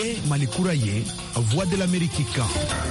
Niye Malikura ye, Voix de l'Amérique kan.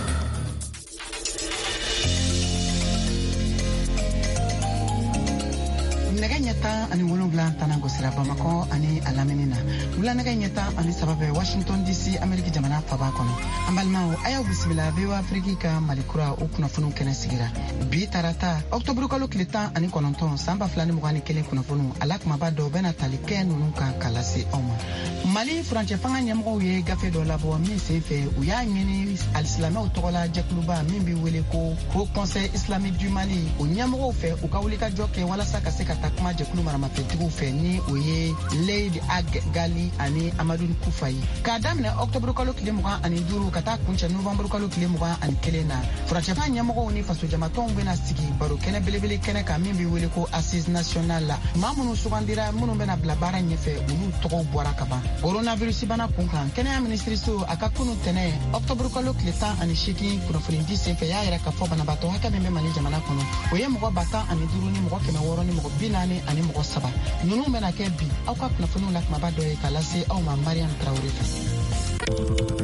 Nɛgɛ ɲɛtan ani 7 tana gosira Bamakɔ ani a lamini na. Wula nɛgɛ ɲɛtan ani 3 Washington DC Ameriki jamana faba kɔnɔ. An balimaw a y'aw bisimila VOA Afrique ka Malikura o kunnafoniw kɛnɛ sigira. Bi tarata Octobre kalo tile 19 san 2021 kunnafoniw ala kumaba dɔw bɛna tali kɛ ninnu kan ka lase aw ma. Mali furancɛ fanga ɲɛmɔgɔw ye gafe dɔ labɔ min senfɛ u y'a ɲini alisilamɛw tɔgɔla jɛkuluba min bɛ wele ko Haut Conseil Islamique du Mali o ɲɛmɔgɔw fɛ u ka wulikajɔ kɛ walasa ka se ka taa kuma jɛkulu maramafɛntigiw fɛ ni o ye Leid Ag Gali ani Amadou Koufa ye. K'a daminɛ Octobre kalo tile 25 ka taa kuncɛ Novembre kalo tile 21 na furancɛfa ɲɛmɔgɔw ni faso jamatɔnw bɛna sigi baro kɛnɛ belebele kɛnɛ kan min bɛ wele ko Assise Nationale la. Maa minnu sugandira minnu bɛna bila baara ɲɛfɛ olu tɔgɔw bɔra ka ban. Coronavirus bana kunkan kɛnɛya minisiriso a ka kunu tɛnɛ Octobre kalo tile 18 kunnafoni di senfɛ y'a yɛrɛ ka fɔ banabaatɔ hakɛ min bɛ Mali jamana kɔnɔ o ye mɔgɔ 115 ni mɔgɔ 600 ni mɔgɔ 40 ani mɔgɔ 7 ninnu bɛna kɛ bi aw ka kunnafoniw la kumaba dɔ ye ka lase aw ma Mariam Traoré fɛ.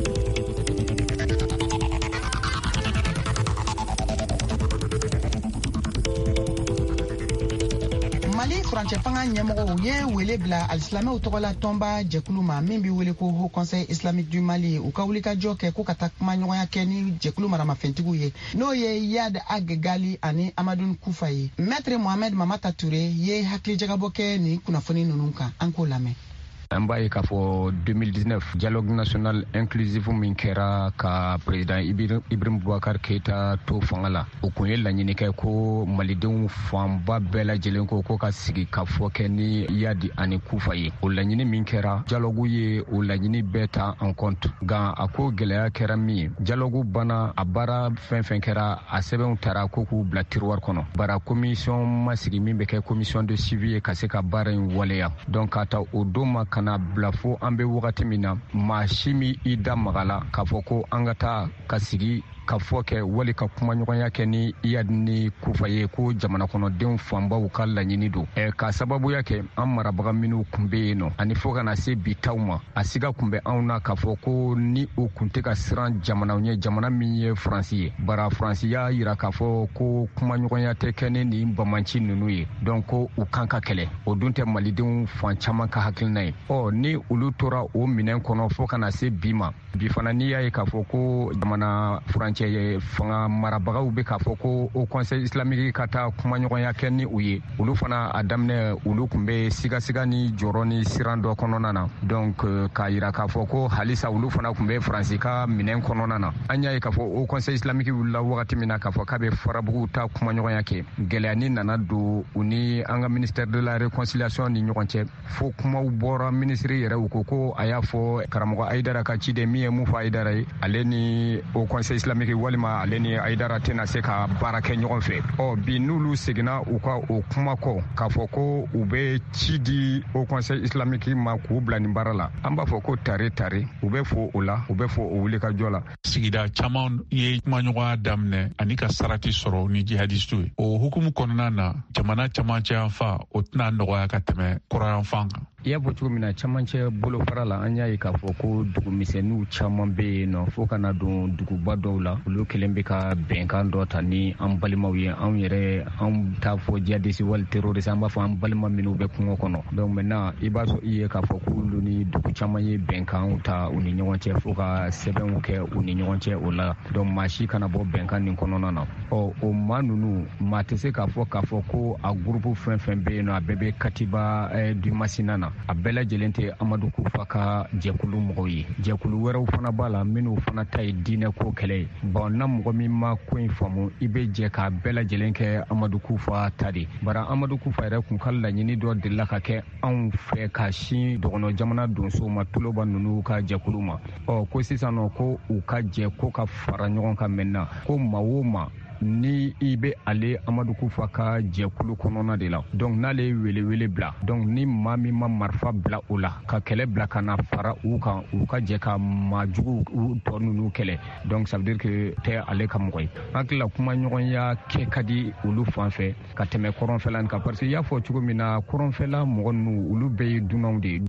Furancɛ fanga ɲɛmɔgɔw ye wele bila alisilamɛw tɔgɔla tɔnba jɛkulu ma min bɛ wele ko Haut Conseil Islamique du Mali u ka wulikajɔ kɛ ko ka taa kuma ɲɔgɔnya kɛ ni jɛkulu maramafɛntigiw ye n'o ye Yad Ag Gali ani Amadou Koufa ye. Maître Mohamed Mamata Touré ye hakilijagabɔ kɛ ni kunnafoni ninnu kan an k'o lamɛn. An b'a ye k'a fɔ 2019 dialogue national inclusif min kɛra ka président Ibrahim Boubacar Keita to fanga la o kun ye laɲini kɛ ko malidenw fanba bɛɛ lajɛlen ko ka sigi ka fɔ kɛ ni Yadi ani Koufa ye. O laɲini min kɛra dialogue ye o laɲini bɛɛ ta en compte nka a ko gɛlɛya kɛra min ye dialogue bana a baara fɛn kɛra a sɛbɛnw taara ko k'u bila tiroir kɔnɔ bara commission ma sigi min bɛ kɛ commission de suivi ye ka se ka baara in waleya donc ka ta o don ma kana bila fo an bɛ wagati min na maa si mi i da magala k'a fɔ ko an ka taa ka sigi ka fɔ kɛ wali ka kuma ɲɔgɔnya kɛ ni Iyad ni Koufa ye ko jamana kɔnɔdenw fanbaw ka laɲini don ka sababuya kɛ an marabaga minnu kun bɛ yen nɔ ani fo kana se bi taw ma a siga kun bɛ anw na k'a fɔ ko ni o kun tɛ ka siran jamanaw ɲɛ jamana min ye Faransi ye bara Faransi y'a yira k'a fɔ ko kuma ɲɔgɔnya tɛ kɛ ni nin bamanci ninnu ye donc ko u kan ka kɛlɛ o dun tɛ malidenw fan caman ka hakilina ye ni olu tora o minɛn kɔnɔ fo kana se bi ma bi fana n'i y'a ye k'a fɔ ko jamana furancɛ fanga marabagaw bɛ k'a fɔ ko o conseil islamique ka taa kuma ɲɔgɔnya kɛ ni u ye olu fana a daminɛ olu kun bɛ sigasiga ni jɔrɔ ni siran dɔ kɔnɔna na donc k'a yira k'a fɔ ko halisa olu fana kun bɛ Faransi ka minɛn kɔnɔna na an y'a ye k'a fɔ o conseil islamique wulila wagati min na k'a fɔ k'a bɛ farabugu ta kuma ɲɔgɔnya kɛ gɛlɛyani nana don u ni an ka ministère de la réconciliation ni ɲɔgɔn cɛ fo kumaw bɔra ministre yɛrɛ u ko a y'a fɔ karamɔgɔ Aidara ka ciden min ye mun fɔ Aidara ye ale ni o conseil islamique walima ale ni Aidara tɛna se ka baara kɛ ɲɔgɔn fɛ bi n'olu seginna u ka o kuma kɔ k'a fɔ ko u bɛ ci di o conseil islamique ma k'u bila nin baara la an b'a fɔ ko tare u bɛ fɔ o la u bɛ fɔ o wulikajɔ la sigida caman ye kuma ɲɔgɔnya daminɛ ani ka sarati sɔrɔ ni jihadistu ye o hukumu kɔnɔna na jamana camancɛ yan fa o tɛna nɔgɔya ka tɛmɛ kɔrɔyan fan kan i y'a fɔ cogo min na camancɛ bolofara la an y'a ye k'a fɔ ko dugumisɛnninw caman bɛ yen nɔ fo kana don duguba dɔw la olu kelen bɛ ka bɛnkan dɔ ta ni an balimaw ye anw t'a fɔ jihadiste wali terroriste an b'a fɔ an balima minnu bɛ kungo kɔnɔ donc maintenant i b'a sɔrɔ i ye k'a fɔ k'olu ni dugu caman ye bɛnkanw ta u ni ɲɔgɔn cɛ fo ka sɛbɛnw kɛ u ni ɲɔgɔn cɛ o la donc maa si kana bɔ bɛnkan nin kɔnɔna na o maa ninnu maa tɛ se k'a fɔ ko a groupe fɛn bɛ yen nɔ a bɛɛ bɛ Katiba du Masina na a bɛɛ lajɛlen tɛ Amadou Koufa ka jɛkulu mɔgɔw ye jɛkulu wɛrɛw fana b'a la minnu fana ta ye diinɛ ko kɛlɛ ye bon na mɔgɔ min ma ko in faamu i bɛ jɛ k'a bɛɛ lajɛlen kɛ Amadou Koufa ta de bara Amadou Koufa yɛrɛ kun ka laɲini dɔ delila ka kɛ anw fɛ ka sin dɔgɔnɔ jamana donsow ma tuloba ninnu ka jɛkulu ma ko sisan nɔ ko u ka jɛ ko ka fara ɲɔgɔn kan maintenant ko maa o maa ni i bɛ ale Amadou Koufa ka jɛkulu kɔnɔna de la donc n'ale ye welewele bila donc ni maa min ma marifa bila o la ka kɛlɛ bila ka na fara u kan u ka jɛ ka maajugu u tɔ ninnu kɛlɛ donc ça veut dire que tɛ ale ka mɔgɔ ye an tila kuma ɲɔgɔnya kɛ ka di olu fan fɛ ka tɛmɛ kɔrɔnfɛla nin kan parce que i y'a fɔ cogo min na kɔrɔnfɛla mɔgɔ ninnu olu bɛɛ ye dunanw de ye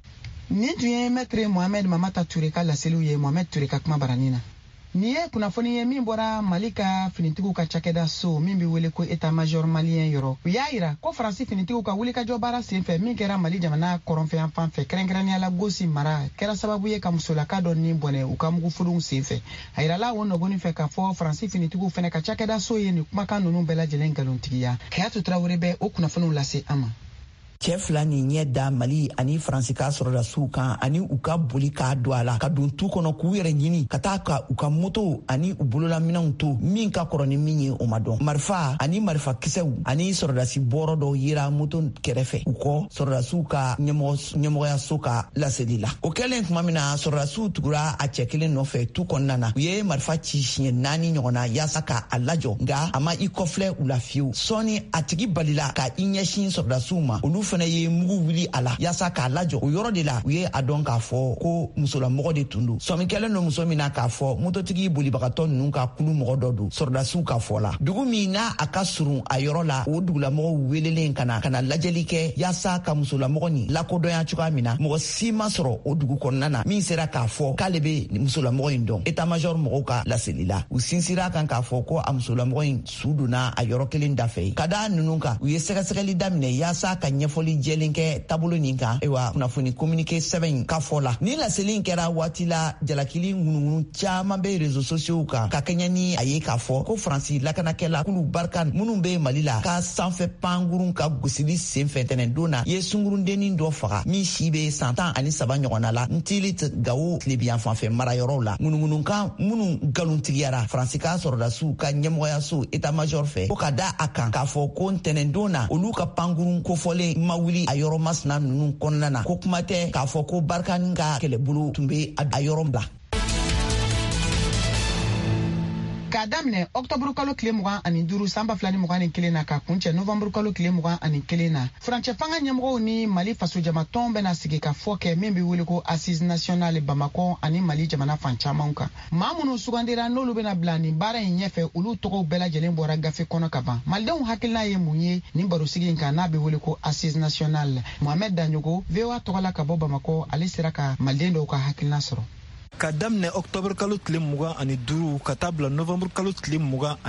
Ni tun ye Maître Mohamed Mamata Touré ka laseliw ye Mohamed Touré ka kuma baranina. Ni ye kunnafoni ye min bɔra Mali ka finitigiw ka cakɛda so min bɛ wele ko état major malien yɔrɔ. U y'a yira ko Faransi finitigiw ka wulikajɔ baara senfɛ min kɛra Mali jamana kɔrɔnfɛyan fan fɛ kɛrɛnkɛrɛnnenya la Gosi mara kɛra sababu ye ka musolaka dɔ ni bɔnɛ u ka mugufuruw senfɛ. A yirala o nɔgɔnin fɛ k'a fɔ Faransi finitigiw fɛnɛ ka cakɛda so ye nin kumakan ninnu bɛɛ lajɛlen nkalontigiya. Kayatu Traoré bɛ o kunnafoniw lase an ma. Cɛ fila ni ɲɛ da Mali ani Faransi ka sɔrɔdasiw kan ani u ka boli k'a don a la ka don tu kɔnɔ k'u yɛrɛ ɲini ka taa ka u ka moto ani u bololaminɛw to min ka kɔrɔ ni min ye o ma dɔn. Marifa ani marifakisɛw ani sɔrɔdasi bɔrɔ dɔw yera moto kɛrɛfɛ u kɔ sɔrɔdasiw ka ɲɛmɔgɔyaso ka laseli la. O kɛlen tuma min na sɔrɔdasiw tugura a cɛ kelen nɔfɛ tu kɔnɔna na u ye marifa ci siɲɛ 4 ɲɔgɔnna yaasa ka a lajɔ nka a ma i kɔfilɛ u la fiyewu. Sɔɔni a tigi balila ka i ɲɛsin sɔrɔdasiw ma olu fana ye mugu wuli a la yaasa k'a lajɔ. O yɔrɔ de la u ye a dɔn k'a fɔ ko musolamɔgɔ de tun don. Sɔmikɛlen don muso min na k'a fɔ mototigi bolibagatɔ ninnu ka kulu mɔgɔ dɔ don sɔrɔdasiw ka fɔ la. Dugu min n'a a ka surun a yɔrɔ la o dugulamɔgɔw welelen ka na lajɛli kɛ yaasa ka musolamɔgɔ nin lakodɔnya cogoya min na mɔgɔ si ma sɔrɔ o dugu kɔnɔna na min sera k'a fɔ k'ale bɛ musolamɔgɔ in dɔn. État major mɔgɔw ka laseli la u sinsira kan k'a fɔ ko a musolamɔgɔ in su donna a yɔrɔ kelen dafɛ. Ka da ninnu kan u ye sɛgɛsɛgɛli daminɛ yaasa ka ɲɛfɔli jɛlen kɛ taabolo nin kan kunnafoni communiqué sɛbɛn ka fɔ la. Ni laseli kɛra waati la jalakili ŋunuŋunu caman bɛ réseaux sociaux kan ka kɛɲɛ ni a ye k'a fɔ ko Faransi lakanakɛla kulu barika minnu bɛ Mali la ka sanfɛ pangurun ka gosili senfɛ tɛnɛndon na ye sungurundennin dɔ faga min si bɛ san 17 ɲɔgɔnna la Ntilit Gawo tilebiyan fanfɛ marayɔrɔw la. Ŋunuŋunukan minnu nkalontigiyara Faransi ka sɔrɔdasiw ka ɲɛmɔgɔyaso état major fɛ ko ka da a kan k'a fɔ ko ntɛnɛndon na olu ka pangurun kofɔlen ma wuli a yɔrɔ masina ninnu kɔnɔna na ko kuma tɛ k'a fɔ ko barikani ka kɛlɛbolo tun bɛ a yɔrɔ bila. K'a daminɛ Octobre kalo tile 25 san 2021 na ka kuncɛ Novembre kalo tile 21 na furancɛ fanga ɲɛmɔgɔw ni Mali faso jamatɔn bɛna sigi ka fɔ kɛ min bɛ wele ko Assise nationale Bamako ani Mali jamana fan camanw kan. Maa minnu sugandira n'olu bɛna bila nin baara in ɲɛfɛ olu tɔgɔw bɛɛ lajɛlen bɔra gafe kɔnɔ ka ban. Malidenw hakilina ye mun ye nin barosigi in kan n'a bɛ wele ko Assise nationale. Mohamed Danyogo VOA tɔgɔla ka bɔ Bamako ale sera ka Maliden dɔw ka hakilina sɔrɔ. Ka daminɛ Octobre kalo tile 25 ka taa bila Novembre kalo tile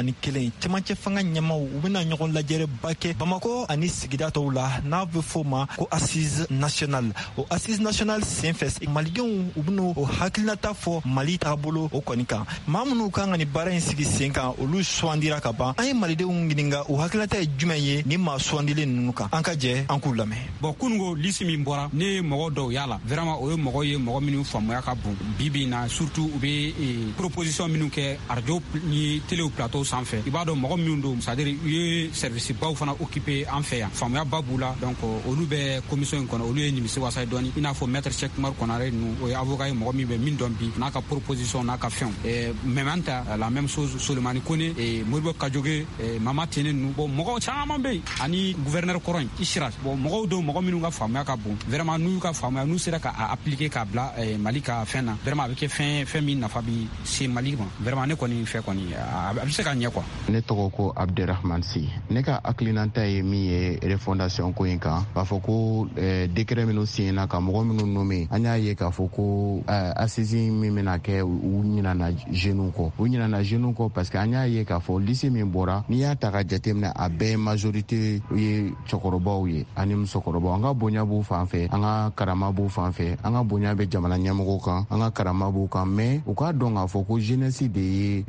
21 cɛmancɛ fanga ɲɛmaw u bɛna ɲɔgɔn lajɛrɛba kɛ Bamako ani sigida tɔw la n'a bɛ fɔ ma ko Assise nationale. O Assise nationale senfɛ malidenw u bɛna o hakilinata fɔ Mali taabolo o kɔni kan. Maa minnu kan ka nin baara in sigi sen kan olu sugandira ka ban. An ye malidenw ɲininka o hakilinata ye jumɛn ye nin maa sugandilen ninnu kan. An ka jɛ an k'u lamɛn. Bon kunungo lisi min bɔra ne mɔgɔ dɔw y'a la vraiment o ye mɔgɔ ye mɔgɔ minnu faamuya ka bon bibi na surtout u bɛ proposition minnu kɛ radio ni télé plateau sanfɛ i b'a dɔn mɔgɔ minnu don c'est à dire u ye service baw fana occupé an fɛ yan faamuya ba b'u la donc olu bɛ commission in kɔnɔ olu ye nimisi wasa dɔɔni i n'a fɔ maître Cheikh Umar Konare ninnu o ye avocat ye mɔgɔ min bɛ min dɔn bi n'a ka proposition n'a ka fɛnw même en temps la même chose Solimani Kone Modibo Kajoge Mama Tene ninnu bon mɔgɔ caman bɛ yen ani gouverneur kɔrɔ in Isira bon mɔgɔw don mɔgɔ minnu ka faamuya ka bon vraiment n'u ka faamuya n'u sera ka appliquer ka bila Mali ka fɛn na vraiment a bɛ kɛ fɛn min nafa bi se Mali ma vraiment ne kɔni fɛ kɔni a bɛ se ka ɲɛ quoi. Ne tɔgɔ ko Abderrahman Si. Ne ka hakilinata ye min ye refondation ko in kan k'a fɔ ko décret minnu signena ka mɔgɔ minnu nommé an y'a ye k'a fɔ ko assise min bɛna kɛ u ɲinana jeunes kɔ u ɲinana jeunes kɔ parce que an y'a ye k'a fɔ lycée min bɔra n'i y'a ta ka jateminɛ a bɛɛ majorité ye cɛkɔrɔbaw ye ani musokɔrɔbaw an ka bonya b'u fan fɛ an ka karama b'u fan fɛ an ka bonya bɛ jamana ɲɛmɔgɔw kan an ka karama b'u kan mais u k'a dɔn k'a fɔ ko jeunesse de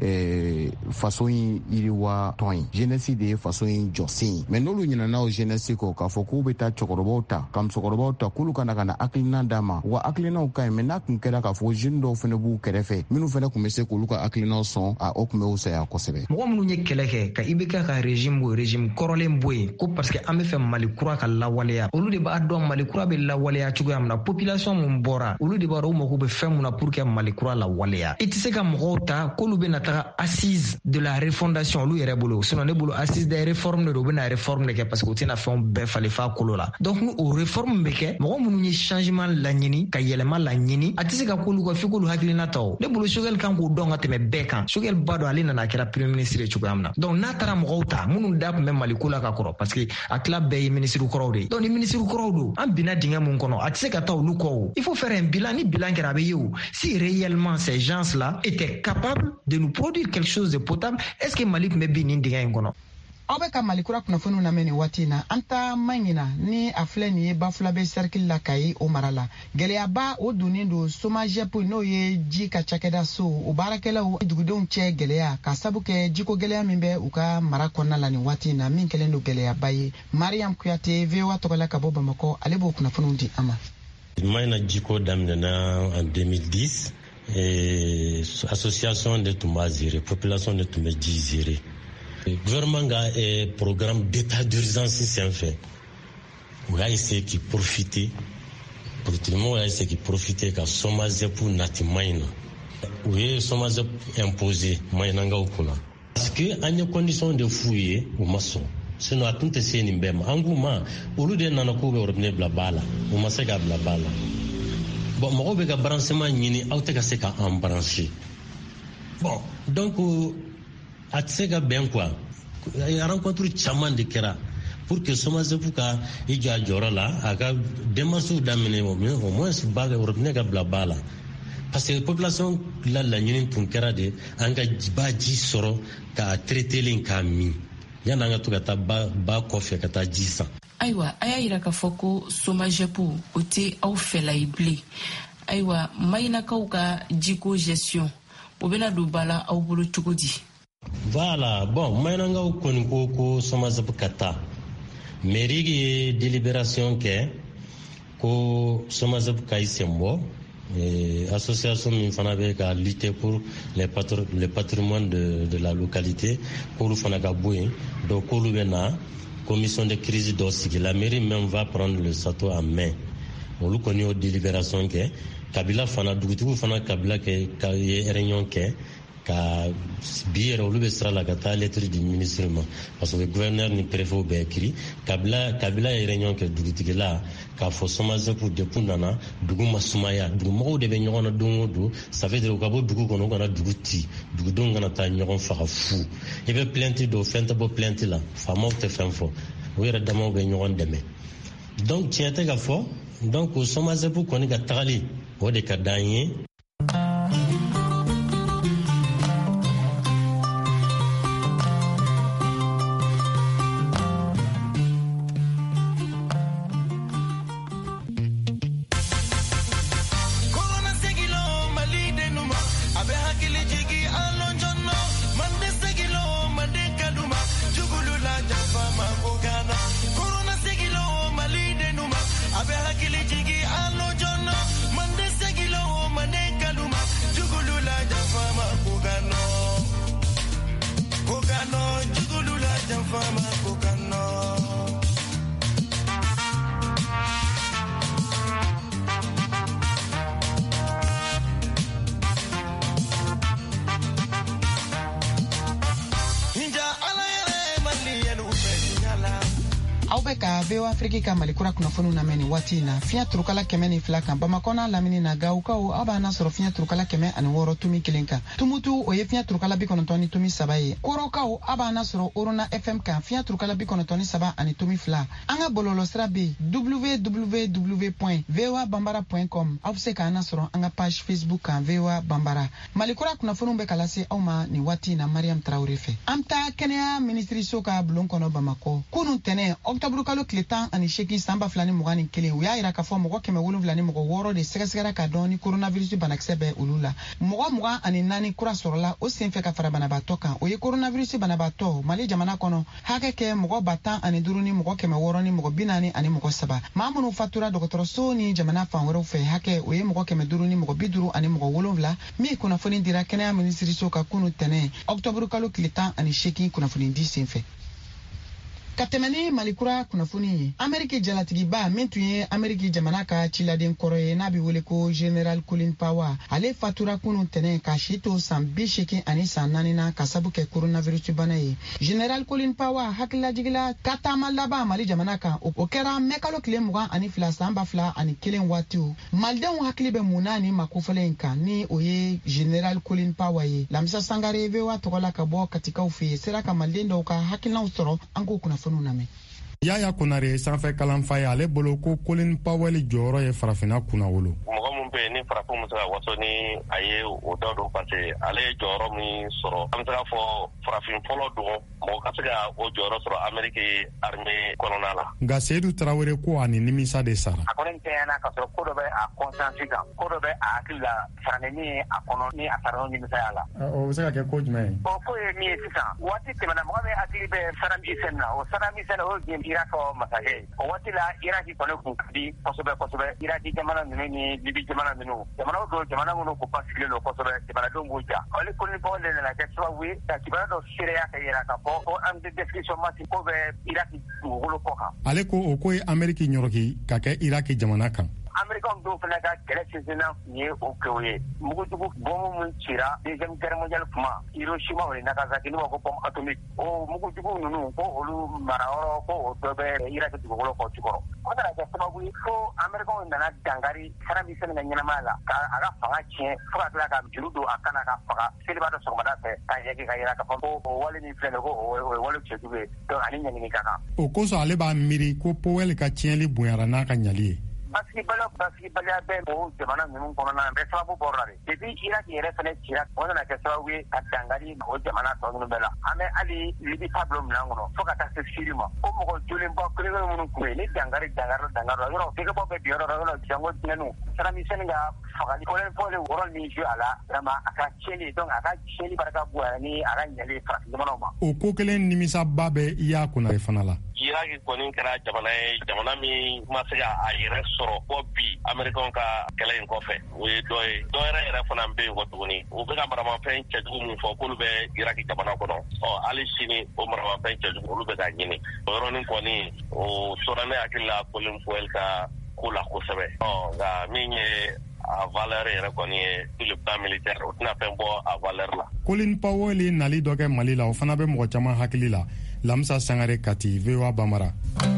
ye faso in yiriwa tɔn ye jeunesse de ye faso in jɔ sen ye mais n'olu ɲinana o jeunesse kɔ k'a fɔ k'u bɛ taa cɛkɔrɔbaw ta ka musokɔrɔbaw ta k'olu kana ka na hakilina d'a ma wa hakilinaw ka ɲi mais n'a tun kɛra k'a fɔ jeune dɔw fana b'u kɛrɛfɛ minnu fana tun bɛ se k'olu ka hakilinaw sɔn o tun bɛ fisaya kosɛbɛ. mɔgɔ minnu ye kɛlɛ kɛ ka IBK ka régime bɔ régime kɔrɔlen bɔ yen ko parce que an bɛ fɛ Mali kura ka lawaleya olu de b'a dɔn Mali kura bɛ lawaleya cogoya min na population mun bɔra olu de b'a dɔn u mago bɛ fɛn mun na pour pour que Mali kura la waleya. I tɛ se ka mɔgɔw ta k'olu bɛna taga assise de la refondation olu yɛrɛ bolo sinon ne bolo assise des réformes de don u bɛna réforme de kɛ parce que u tɛna fɛnw bɛɛ falen f'a kolo la. Donc ni o réforme bɛ kɛ mɔgɔ minnu ye changement laɲini ka yɛlɛma laɲini a tɛ se ka k'olu ka f'i k'olu hakilina ta o. Ne bolo Choguel kan k'o dɔn ka tɛmɛ bɛɛ kan. Choguel ba dɔn ale nana kɛra premier ministre ye cogoya min na. Donc n'a taara mɔgɔw ta minnu da tun bɛ Mali ko la ka kɔrɔ parce que a tila bɛɛ ye ministre kɔrɔw de ye. Donc ni ministre kɔrɔw don an binna dingɛ mun kɔnɔ a tɛ se ka taa olu kɔ o. Il faut faire un bilan ni bilan kɛra a bɛ ye o. Si réellement ces gens-là étaient capables de nous produire quelque chose de potable, est-ce que Mali tun bɛ bin nin dingɛ in kɔnɔ? Aw bɛ ka Malikura kunnafoniw lamɛn nin waati na an ta man ɲina ni a filɛ nin ye Bafulabe cercle la Kayi o mara la gɛlɛyaba o donnen don SOMAGEP n'o ye ji ka cakɛda so o baarakɛlaw dugudenw cɛ gɛlɛya ka sabu kɛ jiko gɛlɛya min bɛ u ka mara kɔnɔna la nin waati na min kɛlen don gɛlɛyaba ye. Mariam Kuyate VOA tɔgɔla ka bɔ Bamakɔ ale b'o kunnafoniw di an ma. Mayna jiko daminɛna en 2010 association de tun b'a gérer population de tun bɛ ji gérer. Gouvernement ka programme d'état d'urgence senfɛ u y'a essayé k'i profiter politiquement y'a essayé k'i profiter ka SOMAGEP nati maɲi na u ye SOMAGEP imposé maɲinankaw kunna parce que an ye condition de f'u ye u ma sɔn sinon a tun tɛ se nin bɛɛ ma an k'u ma olu de nana k'u bɛ robinet bila ba la u ma se k'a bila ba la bon mɔgɔw bɛ ka branchement ɲini aw tɛ ka se ka an brancher bon donc a tɛ se ka bɛn quoi rencontre caman de kɛra pour que SOMAGEP ka i jɔ a jɔyɔrɔ la a ka démarches daminɛ au moins ba robinet ka bila ba la parce que population la laɲini tun kɛra de an ka ba ji sɔrɔ k'a traiter k'a min yanni an ka to ka taa ba kɔfɛ ka taa ji san. Ayiwa a y'a yira k'a fɔ ko SOMAGEP o tɛ aw fɛla ye bilen ayiwa mayinakaw ka jiko gestion o bɛna don ba la aw bolo cogo di. Voilà, bon, mayinankaw kɔni ko SOMAGEP ka taa mairie ye délibération kɛ ko SOMAGEP ka i sen bɔ association min fana bɛ ka lutter pour le patrimoine de la localité k'olu fana ka bɔ yen donc k'olu bɛ na commission de crise dɔ sigi la mairie même va prendre le château en main olu kɔni y'o délibération kɛ kabila fana dugutigiw fana kabila ka ye réunion kɛ ka bi yɛrɛ olu bɛ sira la ka taa lettre du ministre ma parce que gouverneur ni préfet bɛɛ kiri kabila ye réunion kɛ dugutigila k'a fɔ SOMAGEP depuis nana dugu ma sumaya dugumɔgɔw de bɛ ɲɔgɔn na don o don ça veut dire u ka bɔ dugu kɔnɔ u kana dugu ci dugudenw kana taa ɲɔgɔn faga fu i bɛ plainte don fɛn tɛ bɔ plainte la faamaw tɛ fɛn fɔ u yɛrɛ damaw bɛ ɲɔgɔn dɛmɛ donc tiɲɛ tɛ ka fɔ donc SOMAGEP kɔni ka tagali o de ka d'an ye. VOA Afrique ka Malikura kunnafoniw lamɛn nin waati na fiɲɛ turukala 102 kan Bamakɔ n'a lamini na Gawukaw aw b'a na sɔrɔ fiɲɛ turukala 106 tumi 1 kan Tumutu o ye fiɲɛ turukala 93 tumi 3 ye Korokaw aw b'a na sɔrɔ Orona FM kan fiɲɛ turukala 93 ani tumi 2 an ka bɔlɔlɔsira bɛ www.voabambara.com aw bɛ se k'an na sɔrɔ an ka page Facebook kan VOA Bambara Malikura kunnafoniw bɛ ka lase aw ma nin waati na Mariam Traoré fɛ an ta kɛnɛya ministre so ka bulon kɔnɔ Bamakɔ kunun tɛnɛ octobre kalo tile 18 san 2021 u y'a yira k'a fɔ mɔgɔ 776 de sɛgɛsɛgɛra ka dɔn ni coronavirus banakisɛ bɛ olu la mɔgɔ 24 kura sɔrɔla o senfɛ ka fara banabaatɔ kan o ye coronavirus banabaatɔ Mali jamana kɔnɔ hakɛ kɛ mɔgɔ 15 ni mɔgɔ 600 ni mɔgɔ 40 ani mɔgɔ 3 maa minnu fatura dɔgɔtɔrɔso ni jamana fan wɛrɛw fɛ hakɛ o ye mɔgɔ 500 ni mɔgɔ 50 ani mɔgɔ 7 min kunnafoni dira kɛnɛya minisiriso ka kunu tɛnɛ octobre kalo tile 18 kunnafoni di senfɛ ka tɛmɛ ni malikura kunnafoni ye Ameriki jalatigiba min tun ye Ameriki jamana ka ciladen kɔrɔ ye n'a bɛ wele ko General Colin Powell ale fatura kunun tɛnɛ ka si to san 80 ani san 4 na ka sabu kɛ coronavirus bana ye. General Colin Powell hakililajigila ka taama laban Mali jamana kan o kɛra mɛkalo tile 22 san 2001 waatiw. Malidenw hakili bɛ mun na ni makofɔlen in kan ni o ye General Colin Powell ye. Lamisa Sangare VOA tɔgɔla ka bɔ Katikaw fɛ sera ka maliden dɔw ka hakilinaw sɔrɔ an k'o kunnafoniw lamɛn. Yaya Konare sanfɛ kalanfa ye ale bolo ko Colin Powell jɔyɔrɔ ye farafina kunna wolo. Mɔgɔ mun bɛ ni farafin muso ka waso ni a ye o dɔ don parce que ale ye jɔyɔrɔ min sɔrɔ an bɛ se k'a fɔ farafin fɔlɔ don mɔgɔ ka se ka o jɔyɔrɔ sɔrɔ Ameriki armée kɔnɔna la. Nka Seydou Traoré ko a ni nimisa de sara. A kɔni tɛɲɛna ka sɔrɔ ko dɔ bɛ a conscience kan ko dɔ bɛ a hakili la farani min ye a kɔnɔ ni a sara nimisaya la. O bɛ se ka kɛ ko jumɛn ye? O ko ye min ye sisan waati tɛmɛna mɔgɔ bɛ hakili bɛ Saddam Hussein na o Saddam Hussein o ye Irak masakɛ o waati la Iraki kɔni kun ka di kosɛbɛ Iraki jamana ninnu ni Libi jamana ninnu jamanaw don jamana minnu ko pasigilen don kosɛbɛ jamanadenw b'u ja ale Colin Powell de nana kɛ sababu ye ka kibaruya dɔ seereya ka yira ka fɔ ko an bɛ description mati ko bɛ Iraki dugukolo kɔ kan. Ale ko o ko ye Ameriki ɲɔrɔki ka kɛ Iraki jamana kan. Americains dɔw fana ka kɛlɛ sinsinna ye o kɛ o ye mugujugu bɔnmu min cira deuxième guerre mondiale kuma Hiroshima o ni Nagasaki n'o ko bombe atomique o mugujugu ninnu ko olu marayɔrɔ ko o dɔ bɛ Iraki dugukolo kɔ jukɔrɔ o nana kɛ sababu ye fo Americains nana dankari Saddam Hussein ka ɲɛnamaya la ka a ka fanga tiɲɛ fo ka tila ka juru don a kana ka faga seliba dɔ sɔgɔmada fɛ ka yɛgɛ ka yira ka fɔ ko o wale min filɛ nin ko o ye wale cɛjugu ye donc ani ɲangini ka kan. O kosɔn ale b'a miiri ko Powell ka tiɲɛli bonyara n'a ka ɲali ye. Basigibaliya bɛ o jamana ninnu kɔnɔna na bɛ sababu bɔra de depuis Iraki yɛrɛ fɛnɛ cira o nana kɛ sababu ye ka dankari o jamana tɔ ninnu bɛɛ la an bɛ hali Libi tableau minɛn kɔnɔ fo ka taa se Syrie ma o mɔgɔ jolenba kelen minnu kun ye ni dankari yɔrɔ dégâts bɛ bi yɔrɔ yɔrɔ jango diinɛnu Saddam Hussein ka fagali Colin Powell rôle min joué a la vraiment a ka tiɲɛli donc a ka tiɲɛli barika bonya ni a ka ɲɛli farafin jamanaw ma. O ko kelen nimisaba bɛ Iya Konare fana la. Iraki kɔni kɛra jamana ye jamana min ma se ka a yɛrɛ sɔrɔ fɔ bi Americains ka kɛlɛ in kɔfɛ o ye dɔ ye dɔ yɛrɛ fana bɛ yen kɔ tuguni u bɛ ka maramafɛn cɛjugu min fɔ k'olu bɛ Iraki jamana kɔnɔ hali sini o maramafɛn cɛjugu olu bɛ ka ɲini o yɔrɔnin kɔni o sɔrɔ ne hakili la Colin Powell ka ko la kosɛbɛ nka min ye a valeur yɛrɛ kɔni ye sur le plan militaire o tɛna fɛn bɔ a valeur la. Colin Powell ye nali dɔ kɛ Mali la o fana bɛ mɔgɔ caman hakili la. Lamsa Sangare Kati, VOA Bamara.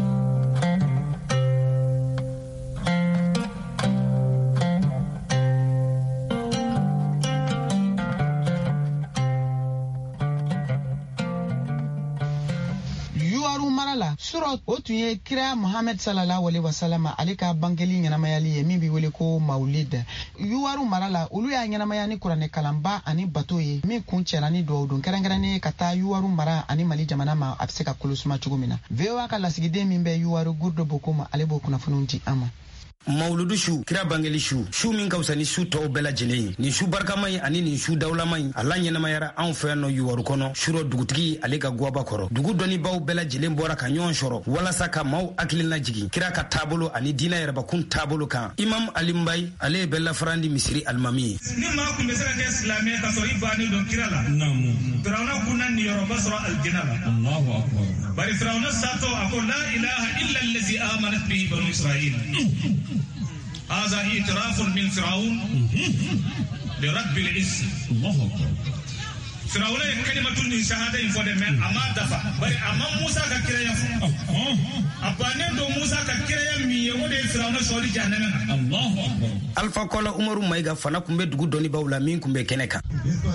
Surat o tun ye kira Muhammad sallallahu alaihi wasallam ale ka bangeli ɲɛnamayali ye min bɛ wele ko Maulid. Yuwaru mara la olu y'a ɲɛnamaya ni kuranɛ kalanba ani bato ye min kun cɛla ni dɔw don kɛrɛnkɛrɛnnen ka taa Yuwaru mara ani Mali jamana ma a bɛ se ka kolosuma cogo min na. VOA ka lasigiden min bɛ Yuwaru Gurdo Bokoma ale b'o kunnafoniw di an ma. Mauludu su kira bangeli su min ka fisa ni su tɔw bɛɛ lajɛlen ye nin su barikama ye ani nin su dawulama ye ala ɲɛnamayara anw fɛ yan nɔ Yuwaru kɔnɔ surɔ dugutigi ale ka guwaba kɔrɔ dugu dɔnnibaw bɛɛ lajɛlen bɔra ka ɲɔgɔn sɔrɔ walasa ka maaw hakili lajigin kira ka taabolo ani diinɛ yɛrɛbakun taabolo kan Imam Ali Mbaye ale ye bɛɛ lafarandi misiri alimami ye. Ni maa kun bɛ se ka kɛ silamɛ ka sɔrɔ i bannen don kira la Firawuna kunna niyɔrɔba sɔrɔ alijinɛ la Allahu akbar bari Firawuna satɔ a ko la ilaha illa allazi amanat bihi banu Israil. هذا اعتراف من فرعون لرب العزة الله أكبر فرعون كلمة الشهادة ينفذ من أما دفع بل أما موسى ككرا يفعل أبانه دو موسى ككرا يمي يقول فرعون سوري جهنم الله أكبر Alpha Kola Umaru Maiga fana kumbe dugu doni baula min kumbe keneka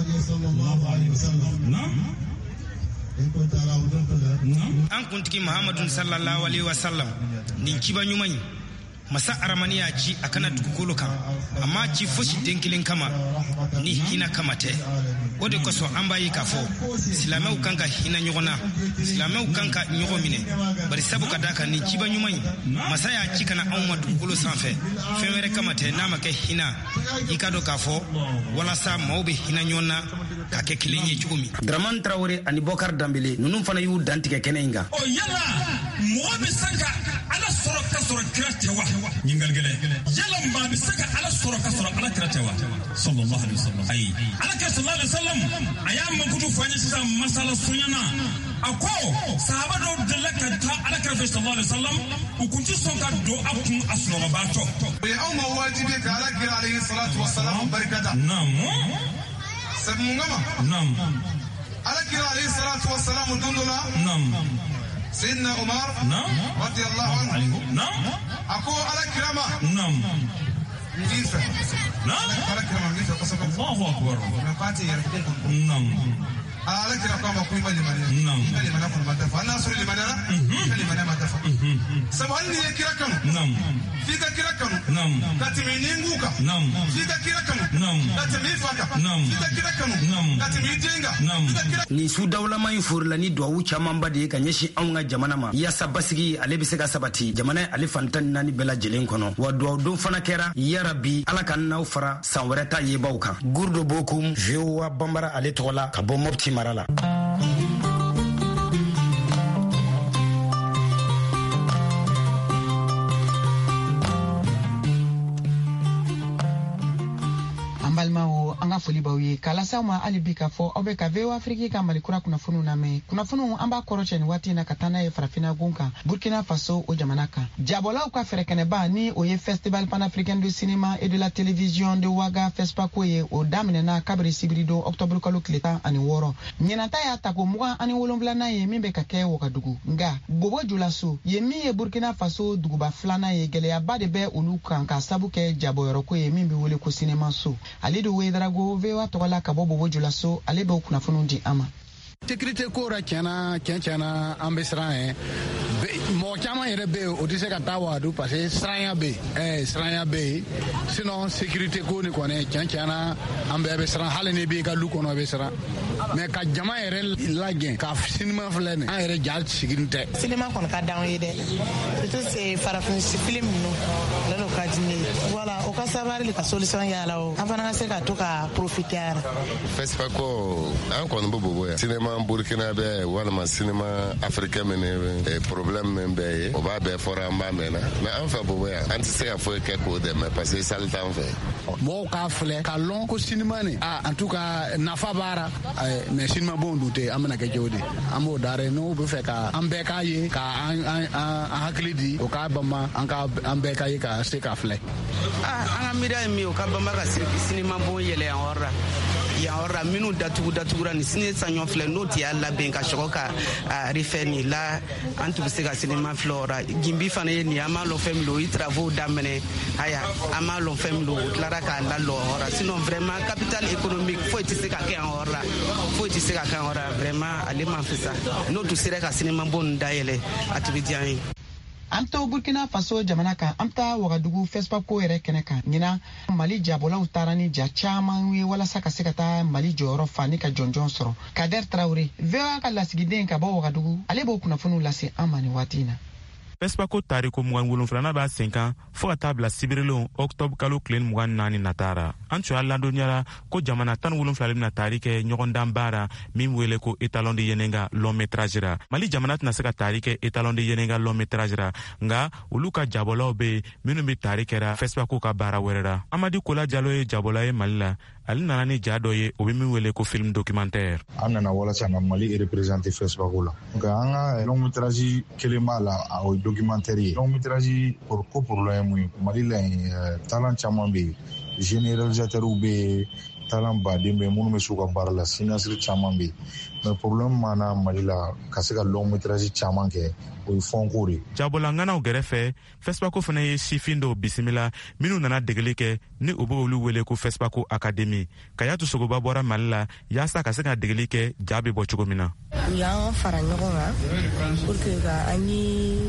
an kuntigi Muhammadun sallallahu alaihi wasallam nin kiba nyuman masa aramani ya ci a kana dugukolo kan amma ci fosi denkilen kama ni hina kama te o de kosɔn an b'a ye k'a fɔ silamɛw kan ka hina ɲɔgɔn na silamɛw kan ka ɲɔgɔn minɛ bari sabu ka da kan ni ciba ɲuman ye masa y'a ci kana anw ma dugukolo sanfɛ fɛn wɛrɛ kama tɛ n'a ma kɛ hina i ka dɔn k'a fɔ walasa maaw bɛ hina ɲɔgɔn na ka kɛ kelen ye cogo min. Dramane Traoré ani Bokar Dambele ninnu fana y'u dantigɛ kɛnɛ in kan. O yala mɔgɔ bɛ se ka ala sɔrɔ ka sɔrɔ kira tɛ wa ñingal gele yalam ba bi saka ala soro ka soro ala kira tawa sallallahu alaihi wasallam ay ala ka sallallahu alaihi wasallam ayam kutu fanya sisa masala sunyana ako sahaba do dalaka ta ala kira sallallahu alaihi wasallam ukunti sonka do akun asro ba to ya umma wajibi ka ala kira alaihi salatu wassalam barakata nam sabungama nam ala kira alaihi salatu wassalam dundula nam سيدنا عمر نعم رضي الله عنه نعم أكو على كرامة نعم كيف نعم على كرامة كيف قصة الله أكبر من فاتي نعم على كرامة كل ما لمن نعم لمن أكون ما دفع الناس لمن لمن ما دفع سبحانه كراكم نعم فيك كراكم نعم كاتمينينغوكا نعم فيك كراكم نعم كاتميفاكا نعم فيك كراكم نعم كاتميدينغا نعم ni su daulama yin furlani duwawu caman ba da ya kanye shi an ga jamana ma ya sabasigi ale bisa ga sabati jamana ale fantan nani bela jelen kono wa duwawu don fana kera ya rabbi ala kan naw fara san wɛrɛ ta ye baw kan gurdo bokum jewa bambara ale tola ka bɔ mopti marala balimaw an ka foli baw ye k'a lasaw ma hali bi k'a fɔ aw bɛ ka VOA Afrique ka malikura kunnafoniw lamɛn kunnafoniw an b'a kɔrɔcɛ nin waati in na ka taa n'a ye farafinna gun kan Burkina Faso o jamana kan jabɔlaw ka fɛrɛkɛnɛba ni o ye Festival panafricain du cinéma et de la télévision de Ouaga FESPACO ye o daminɛna kabiri sibiri don octobre kalo tile 16 ɲinata y'a ta ko 27nan ye min bɛ ka kɛ Wagadugu nga Bobo Julaso ye min ye Burkina Faso duguba 2nan ye gɛlɛyaba de bɛ olu kan ka sabu kɛ jabɔyɔrɔko ye min bɛ wele ko cinéma so Alidu Wedrago VOA tɔgɔla ka bɔ Bobo Julaso ale b'o kunnafoniw di an ma sécurité ko ra tiɲɛna an bɛ siran ye mɔgɔ caman yɛrɛ bɛ yen o tɛ se ka taa Wagadu parce que siranya bɛ yen siranya bɛ yen sinon sécurité ko ni kɔni tiɲɛna an bɛɛ bɛ siran hali ni b'i ka du kɔnɔ i bɛ siran mais ka jama yɛrɛ lagɛn ka cinéma filɛ nin an yɛrɛ ja sigilen tɛ cinéma kɔni ka d'anw ye dɛ surtout c'est farafin film ninnu ale n'o ka di ne ye voilà o ka sabari ka solution yala o an fana ka se ka to ka profiter a la FESPACO an kɔni bɛ Bobo yan cinéma Burkina bɛ walima cinéma africain min problème min bɛ ye o b'a bɛɛ fɔra an b'a mɛnna mais an fɛ Bobo yan an tɛ se ka foyi kɛ k'o dɛmɛ parce que sali t'an fɛ mɔgɔw k'a filɛ ka lɔn ko cinéma nin en tout cas nafa b'a la mais cinéma bon dun tɛ an bɛna kɛ cogo di an b'o dare n'o bɛ fɛ ka an bɛɛ k'a ye ka an hakili di o k'a bama an bɛɛ k'a ye ka se k'a filɛ an ka miiriya ye min ye o ka bama ka cinéma bon yɛlɛ yan yɔrɔ la yan yɔrɔ la minnu datugura nin sini saɲɔ filɛ n'o tɛ y'a labɛn ka sɔgɔ ka refaire nin la an tun bɛ se ka cinéma filɛ o la gimbi fana ye nin an m'a lɔn fɛn min don o ye travaux daminɛ aya an m'a lɔn fɛn min don o tilara k'a lalɔ o yɔrɔ la sinon vraiment capital économique foyi tɛ se ka kɛ yan yɔrɔ la foyi tɛ se ka kɛ yan yɔrɔ la vraiment ale man fisa n'o tun sera ka cinéma bon nin dayɛlɛ a tun bɛ diya an ye an to Burkina Faso jamana kan an taa Wagadugu FESPACO yɛrɛ kɛnɛ kan ɲina Mali jabɔlaw taara ni ja caman ye walasa ka se ka taa Mali jɔyɔrɔ fa ni ka jɔnjɔn sɔrɔ Kader Traoré VOA ka lasigiden ka bɔ Wagadugu ale b'o kunnafoniw lase an ma ni waati in na FESPACO taariko 27 b'a sen kan fɔɔ ka taa bila sibirilon octobre kalo tile 24 nataara an tun y'a ladɔnniyala ko jamana 17 bɛna taari kɛ ɲɔgɔndan baara min wele ko étalon de yenenga long métrage ra mali jamana tɛna se ka taari kɛ étalon de yenenga long métrage ra nga olu ka jabɔlaw be minnu be taari kɛra FESPACO ka baara wɛrɛ ra Amadi Kola Jalo ye jabɔla ye Mali la ale nana ni ja dɔ ye o be min wele ko film documentaire an nana walasa ka Mali représenter FESPACO la nka an ka long métrage kelen b'a la o documentaire ye long métrage ko problème mun Mali la talent caman be généralisateur be talent baden be minnu be su ka baara la sinasiri caman be mais problème mana Mali la ka se ka long métrage caman kɛ o ye fɔnko de jabɔlanganaw gɛrɛfɛ FESPACO fana ye sifin dɔw bisimila minnu nana degeli kɛ ni o b'olu wele ko FESPACO Academy Kayatu Sogoba bɔra Mali la yaasa ka se ka degeli kɛ ja bɛ bɔ cogo min na u y'an fara ɲɔgɔn kan pour que ka an ye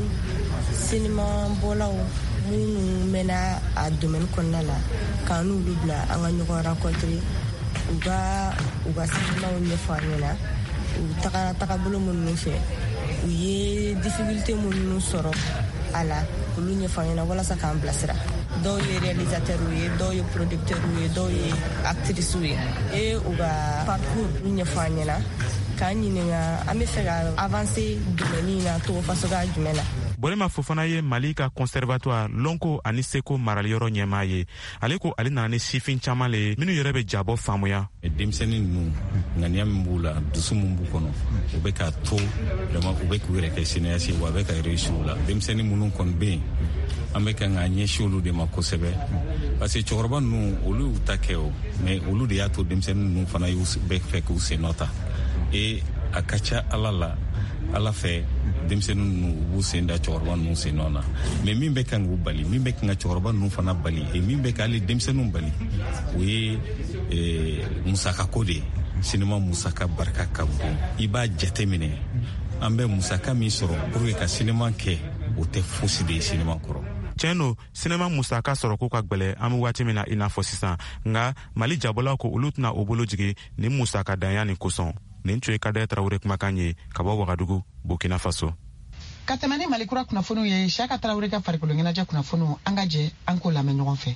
cinéma bɔlaw minnu mɛnna a domaine kɔnɔna la k'an n'olu bila an ka ɲɔgɔn rencontre u ka cinémaw ɲɛfɔ an ɲɛna u tagabolo minnu fɛ u ye difficulté minnu sɔrɔ a la olu ɲɛfɔ an ɲɛna walasa k'an bilasira dɔw ye réalisateur ye dɔw ye producteur ye dɔw ye actrice ye u ka parcours ɲɛfɔ an ɲɛna k'an ɲininka an bɛ fɛ ka avancer domaine in na togo faso ka jumɛn na Borema Fofana ye Mali ka conservatoire Lonko ani Seko marali yɔrɔ ɲɛmaa ye. Ale ko ale nana ni sifin caman le minnu yɛrɛ bɛ jabɔ faamuya. Denmisɛnnin ninnu ŋaniya min b'u la dusu min b'u kɔnɔ u bɛ ka to vraiment u bɛ k'u yɛrɛ kɛ siniɲɛsigi wa a bɛ ka réussir u la. Denmisɛnnin minnu kɔni bɛ yen an bɛ kan ka ɲɛsin olu de ma kosɛbɛ parce que cɛkɔrɔba ninnu olu y'u ta kɛ o mais olu de y'a to denmisɛnnin ninnu fana bɛ fɛ k'u sen nɔ ta et a ka ca Ala la Ala fɛ denmisɛnnin ninnu u b'u sen da cɛkɔrɔba ninnu sen nɔ na mais min bɛ kan k'u bali min bɛ kan ka cɛkɔrɔba ninnu fana bali et min bɛ ka hali denmisɛnninw bali o ye musakako de ye sinima musaka barika ka bon i b'a jate minɛ an bɛ musaka min sɔrɔ pour que ka sinima kɛ o tɛ fosi de ye sinima kɔrɔ. Tiɲɛno sinema musaka sɔrɔ ko ka gwɛlɛ an bɛ waati min na i n'a fɔ sisan nka Mali jabɔlaw ko olu tɛna o bolo jigi ni musaka danya ni kosɔn. Nin tun ye Kadɛ Tarawele kumakan ye ka bɔ Wagadugu, Burkina Faso. Ka tɛmɛ ni Malikura kunnafoniw ye Saka Tarawele ka farikolo ɲɛnajɛ kunnafoniw an ka jɛ an k'o lamɛn ɲɔgɔn fɛ.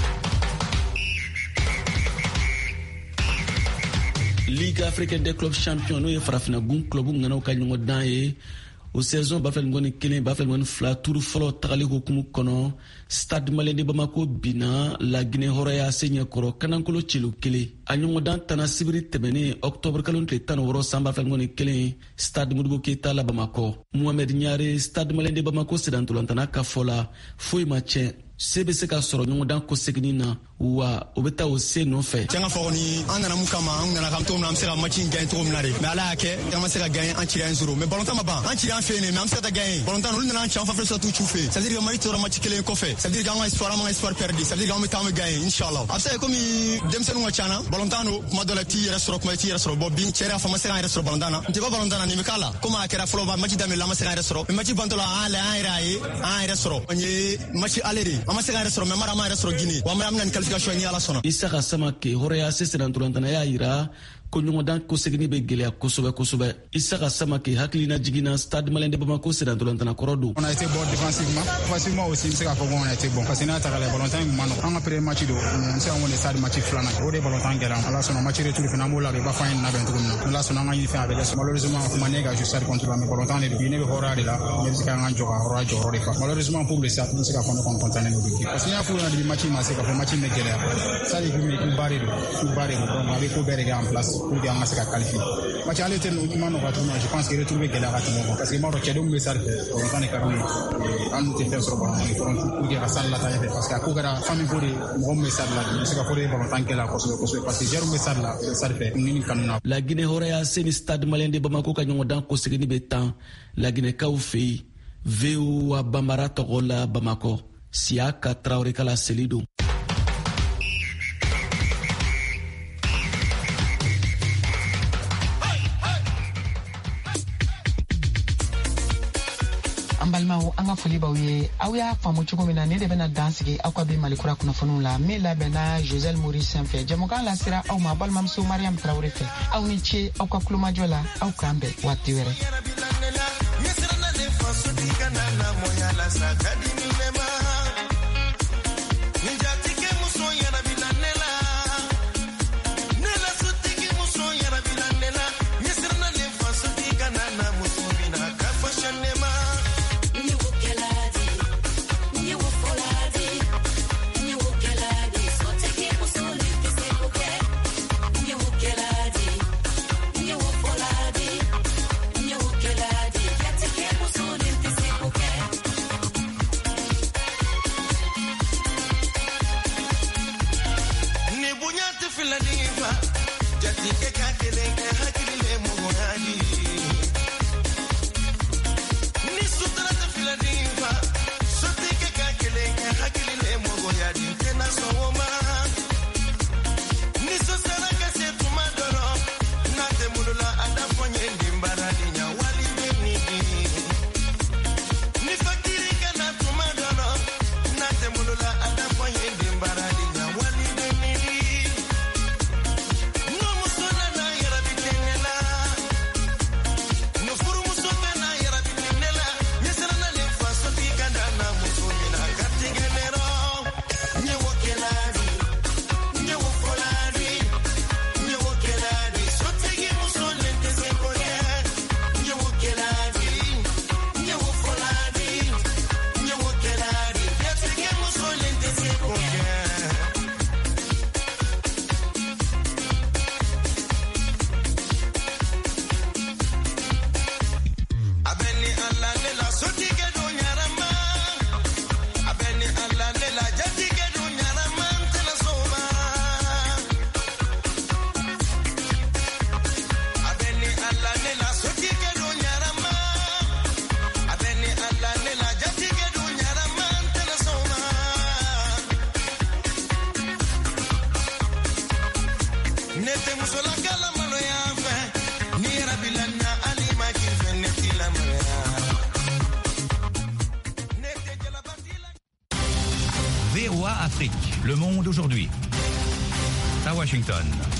Ligue africaine des clubs champions n'o ye farafinagun club ŋanaw ka ɲɔgɔn dan ye o saison Bafɛlingoni 1 Bafɛlingoni 2 turu fɔlɔ tagali hukumu kɔnɔ Stade Malien de Bamako bina la Guinée hɔrɔnya se ɲɛkɔrɔ Kanankolo Cilo 1 a ɲɔgɔndan tana sibiri tɛmɛnen octobre kalo tile 16 san Bafɛlingoni 1 Stade Modibo Keita la Bamakɔ Mohamed Ɲare Stade Malien de Bamako sedantolantana ka fɔ la foyi ma tiɲɛ se bɛ se ka sɔrɔ ɲɔgɔndan ko seginin na wa o bɛ taa o se nɔfɛ. Tiɲɛ ka fɔ ni an nana mun kama an nana kan cogo min na an bɛ se ka match in gagner cogo min na de mais Ala y'a kɛ an ma se ka gagner an cira 1-0 mais ballon tan ma ban an cira an fɛ yen mais an bɛ se ka taa gagner ballon tan olu nana an ci an fanfɛ sɔrɔ t'u fɛ c'est à dire que Mali tora match kelen kɔfɛ c'est à dire que an ka espoir perdu c'est à dire que an bɛ taa an bɛ gagner inchallah a bɛ se ka kɛ komi denmisɛnninw ka ca na ballon tan don kuma dɔ la t'i yɛrɛ sɔrɔ kuma t'i yɛrɛ sɔrɔ bon bi cɛ yɛrɛ y'a fɔ an ma se k'an yɛrɛ sɔrɔ ballon tan na n tɛ bɔ ballon tan na nin bɛ k'a la komi a kɛra fɔlɔ match daminɛ la an ma se k'an yɛrɛ sɔrɔ mais match bantɔla an yɛrɛ a ye an yɛrɛ sɔrɔ an ye match aller de an ma se k'an yɛrɛ sɔrɔ mais mara ma yɛrɛ sɔrɔ Guinée wa an bɛna ni qualification ni Ala sɔnna. Isaka Samake hɔrɔnya se sedantolantana y'a yira ko ɲɔgɔndan ko segini bɛ gɛlɛya kosɛbɛ kosɛbɛ. Isaka Samake hakilina jiginna Stade Malien de Bamako sedantolantana kɔrɔ don. On a été bon défensivement aussi bɛ se k'a fɔ ko on a été bon parce que n'a ta ka lajɛ ballon tan in ma nɔgɔn an ka premier match don n bɛ se ka n ko nin stade match filanan o de ye ballon tan gɛlɛya Ala sɔnna match retour fana an b'o labɛn i b'a fɔ an ye nin labɛn cogo min na Ala sɔnna an ka ɲini fɛn a bɛ kɛ malheureusement kuma ne ka jouer stade contre la mais ballon tan de don ne bɛ hɔrɔnya de la ne bɛ se ka an ka jɔ ka hɔrɔnya jɔyɔrɔ de fa malheureusement pour le stade n bɛ se ka fɔ ne kɔni content don parce que n y'a fɔ ɲɛna depuis match in ma se ka fɔ match in bɛ gɛlɛya ça de kun équipe ba de don donc a bɛ ko bɛɛ de kɛ en place pour que an ka se ka qualifier match ale tɛ ma nɔgɔya tuguni je pense que retour bɛ gɛlɛya ka tɛmɛ parce que i b'a dɔn cɛdenw bɛ stade fɛ ballon tan de ka d'u ye an n'u tɛ fɛn sɔrɔ ballon tan de fɔlɔ pour que ka stade lataa ɲɛfɛ parce que a ko kɛra famille ko de mɔgɔ min bɛ stade la n bɛ se ka fɔ de ye ballon tan gɛlɛya kosɛbɛ parce que joueur bɛ stade la stade fɛ ni kanu na. La Guinée hɔrɔnya se ni Stade Malien de Bamako ka ɲɔgɔndan ko segini bɛ tan La Guinée-kaw fɛ yen VOA Bambara tɔgɔ la Bamakɔ Siaka Traoré ka la seli don. An balimaw an ka foli b'aw ye aw y'a faamu cogo min na ne de bɛna dan sigi aw ka bi Malikura kunnafoniw la min labɛnna Joselle Maurice fɛ jɛmukan lasera aw ma balimamuso Mariam Traoré fɛ aw ni ce aw ka kulomajɔ la aw k'an bɛn waati wɛrɛ. VOA Afrique, le monde aujourd'hui. À Washington.